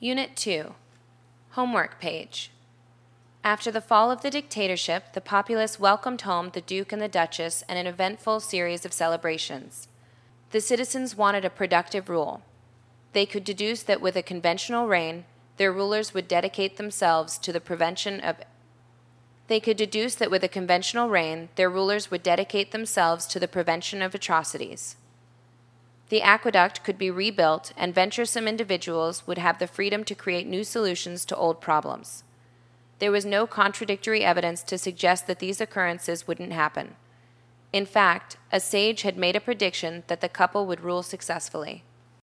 Unit 2. Homework page. After the fall of the dictatorship, the populace welcomed home the Duke and the Duchess and an eventful series of celebrations. The citizens wanted a productive rule. They could deduce that with a conventional reign, their rulers would dedicate themselves to the prevention of atrocities. The aqueduct could be rebuilt, and venturesome individuals would have the freedom to create new solutions to old problems. There was no contradictory evidence to suggest that these occurrences wouldn't happen. In fact, a sage had made a prediction that the couple would rule successfully.